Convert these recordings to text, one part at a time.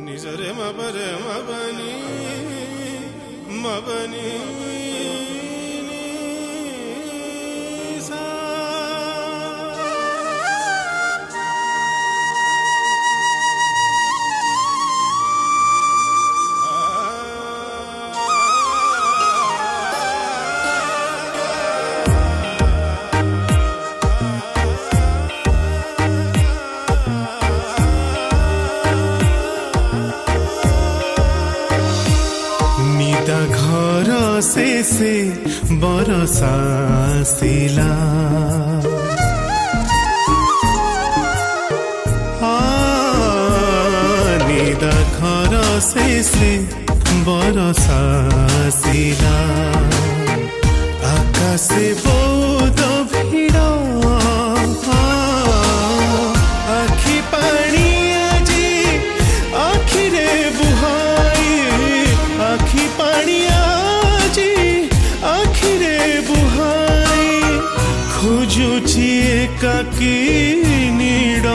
निजरे मबरे मबनी मबनी घर से बरसा सिला निद घर से बरसा सिला आकाशे बोध भिड़ आखि पानी आजी आखिरे बुहाई आखि पानी खोजुची एकाकी नीड़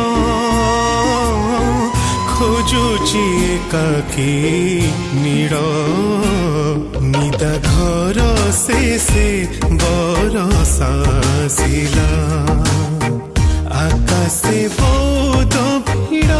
खोजुची एकाकी नीड़ निद घर से बरसा सिला आकाशे बोध भिड़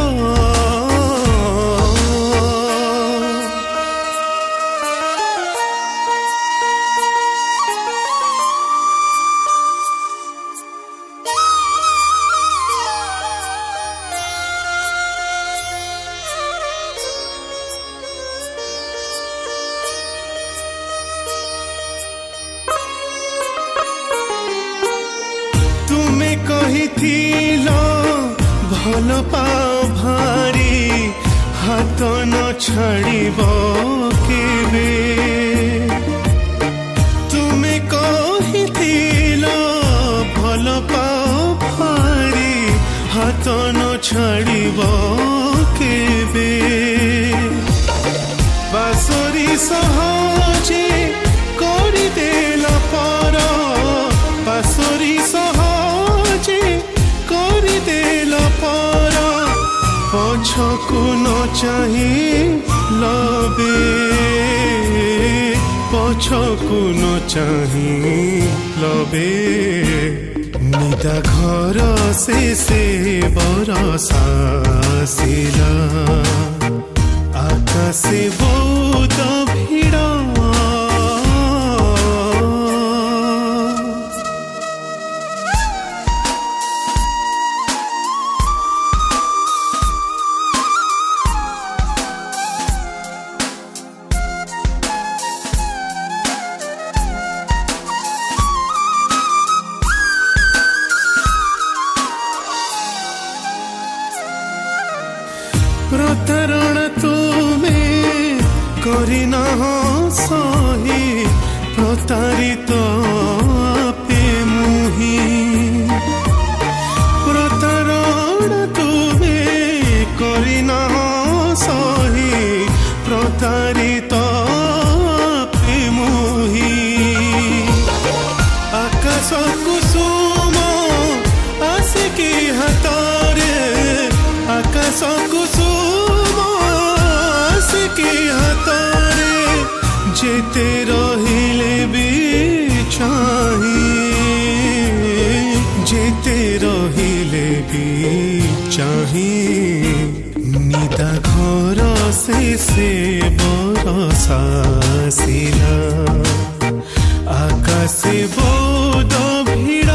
कहिथिलो भल पाओ भारी हाथ न छाड़ब केबे तुमे कहिथिलो भल पाओ भारी हाथ न छाड़ब केबे बासरी सहजे करिदेला पर बासरी पछकु न चाही लबे पछकु न चाही लबे निद घर से बरसा सिला आकाशे बोध भिड़ प्रतारणा तुमे करिना सही प्रतारित आपे मुही प्रतारणा तुमे करिना सही प्रतारित आपे मुही आकाश कुसुम आसिकी हातरे आकाश कुसुम आसिकी हातरे जेते रहिले भी जेते रहिले भी निद घर से बरसा सिला आकाशे बोध भिड़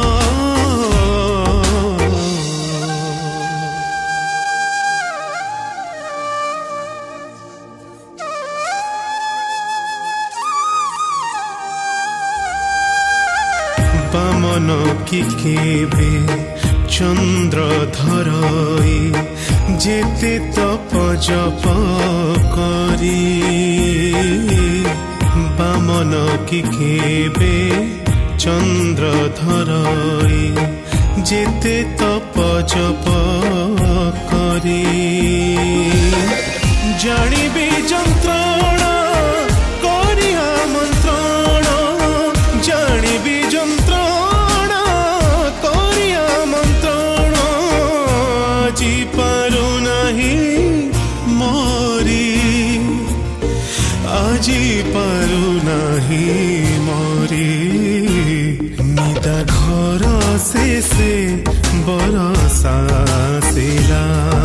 बामन की केबे चंद्र धरई जेते तप जप करी बामन की केबे चंद्र धरई जेते तप जप करी जानिबे जंत्रणा करिया मंत्रण जानिबे जंत्रणा करिया मंत्रण जी पारु नहीं बुझी पारु नहीं मोरी निदा घर से बरसा सिला